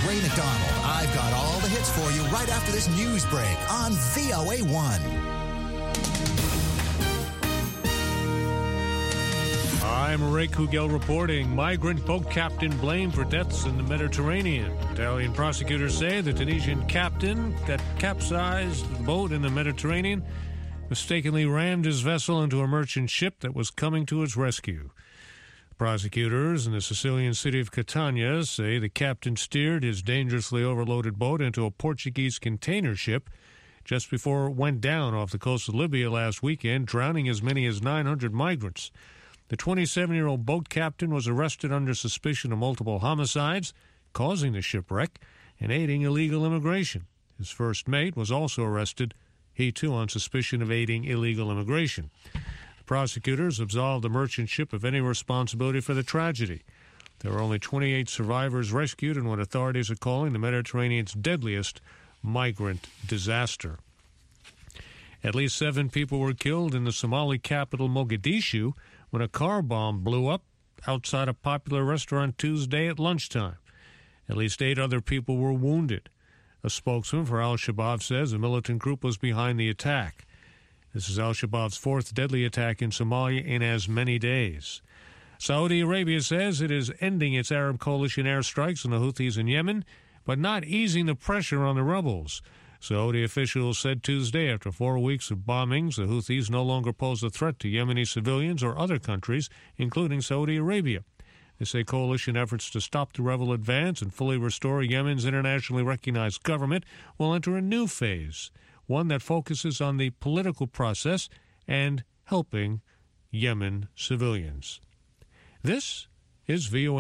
Ray McDonald. I've got all the hits for you right after this news break on VOA1. I'm Ray Kugel reporting. Migrant boat captain blamed for deaths in the Mediterranean. Italian prosecutors say the Tunisian captain that capsized the boat in the Mediterranean mistakenly rammed his vessel into a merchant ship that was coming to its rescue. Prosecutors in the Sicilian city of Catania say the captain steered his dangerously overloaded boat into a Portuguese container ship just before it went down off the coast of Libya last weekend, drowning as many as 900 migrants. The 27-year-old boat captain was arrested under suspicion of multiple homicides, causing the shipwreck, and aiding illegal immigration. His first mate was also arrested, he too on suspicion of aiding illegal immigration. The prosecutors absolved the merchant ship of any responsibility for the tragedy. There were only 28 survivors rescued in what authorities are calling the Mediterranean's deadliest migrant disaster. At least 7 people were killed in the Somali capital Mogadishu when a car bomb blew up outside a popular restaurant Tuesday at lunchtime. At least 8 other people were wounded. A spokesman for al-Shabaab says a militant group was behind the attack. This is al-Shabaab's 4th deadly attack in Somalia in as many days. Saudi Arabia says it is ending its Arab coalition airstrikes on the Houthis in Yemen, but not easing the pressure on the rebels. Saudi officials said Tuesday after 4 weeks of bombings, the Houthis no longer pose a threat to Yemeni civilians or other countries, including Saudi Arabia. They say coalition efforts to stop the rebel advance and fully restore Yemen's internationally recognized government will enter a new phase, one that focuses on the political process and helping Yemen civilians. This is VOA.